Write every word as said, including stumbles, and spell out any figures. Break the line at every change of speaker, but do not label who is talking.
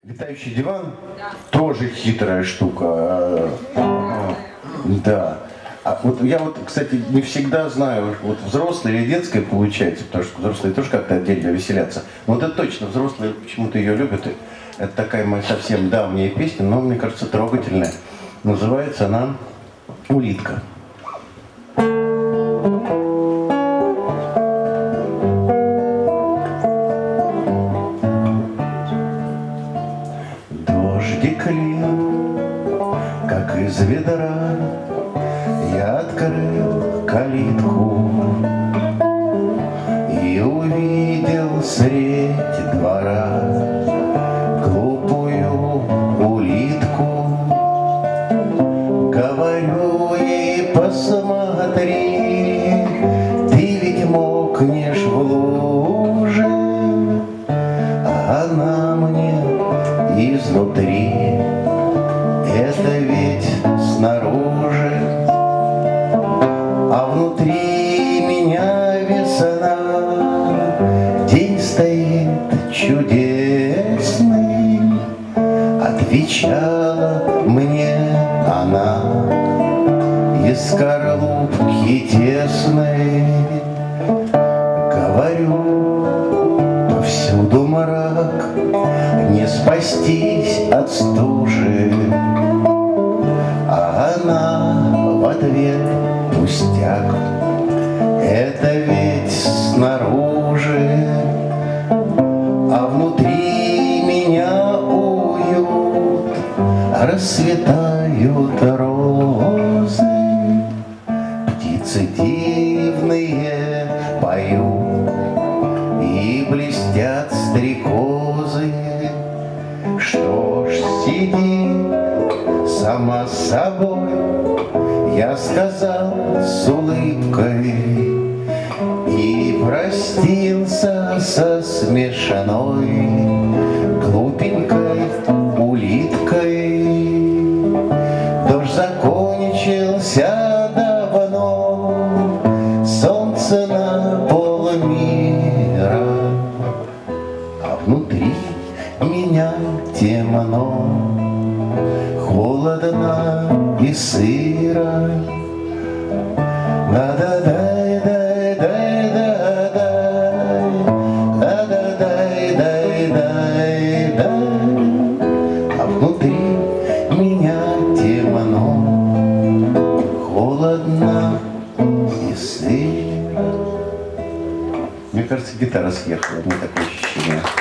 Летающий диван тоже хитрая штука. Да. А вот я вот, кстати, не всегда знаю, вот взрослая или детская получается, потому что взрослые тоже как-то отдельно веселятся. Но вот это точно, взрослые почему-то ее любят. И это такая моя совсем давняя песня, но, мне кажется, трогательная. Называется она «Улитка». Дождик лил, как из ведра, я открыл калитку и увидел средь двора глупую улитку. Говорю ей: посмотри, ты ведь мокнешь в луже, а она мне изнутри, это ведь снаружи, а внутри меня весна. День стоит чудесный, отвечала мне она, из скорлупки тесной. Говорю: повсюду мрак, не спастись от стужи, а она в ответ: пустяк, это ведь снаружи, а внутри меня уют, расцветают розы, птицы дивные поют и блестят стрекозы. Что ж, сиди сама с собой, я сказал с улыбкой, и простился со смешной глупенькой улиткой. Дождь закончился давно, солнце на полмира, а внутри меня темно, холодно и сыро. Да-да-дай, дай, дай, да-дай, дай, дай, дай, дай, а внутри меня темно, холодно и сыро. Мне кажется, гитара съехала, у меня такое ощущение.